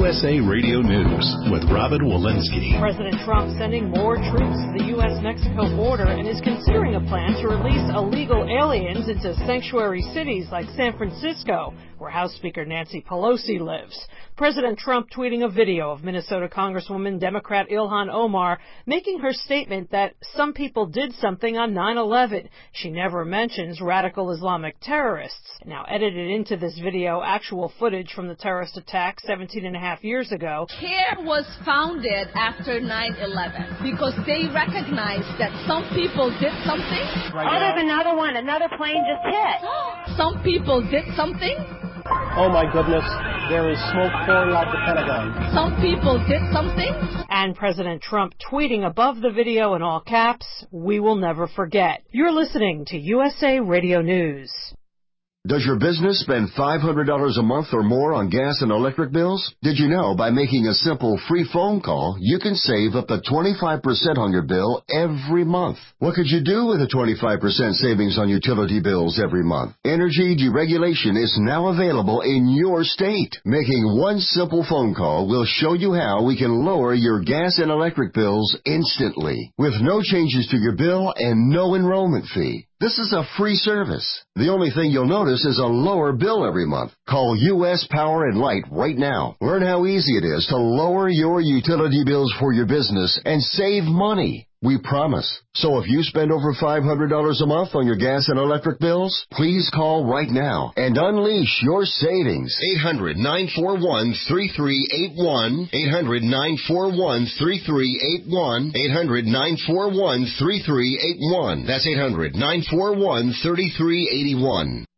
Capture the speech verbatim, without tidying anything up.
S A Radio News with Robin Walensky. President Trump sending more troops to the U S Mexico border and is considering a plan to release illegal aliens into sanctuary cities like San Francisco, where House Speaker Nancy Pelosi lives. President Trump tweeting a video of Minnesota Congresswoman Democrat Ilhan Omar making her statement that some people did something on nine eleven. She never mentions radical Islamic terrorists. Now edited into this video actual footage from the terrorist attack seventeen and a half years ago. CARE was founded after nine eleven because they recognized that some people did something. Right oh, there's another one. Another plane just hit. Some people did something. Oh, my goodness. There is smoke pouring out the Pentagon. Some people did something. And President Trump tweeting above the video in all caps, "We will never forget." You're listening to U S A Radio News. Does your business spend five hundred dollars a month or more on gas and electric bills? Did you know by making a simple free phone call, you can save up to twenty-five percent on your bill every month? What could you do with a twenty-five percent savings on utility bills every month? Energy deregulation is now available in your state. Making one simple phone call will show you how we can lower your gas and electric bills instantly, with no changes to your bill and no enrollment fee. This is a free service. The only thing you'll notice is a lower bill every month. Call U S Power and Light right now. Learn how easy it is to lower your utility bills for your business and save money. We promise. So if you spend over five hundred dollars a month on your gas and electric bills, please call right now and unleash your savings. eight hundred, nine four one, three three eight one. eight hundred, nine four one, three three eight one. eight hundred, nine four one, three three eight one. That's eight hundred, nine four one, three three eight one.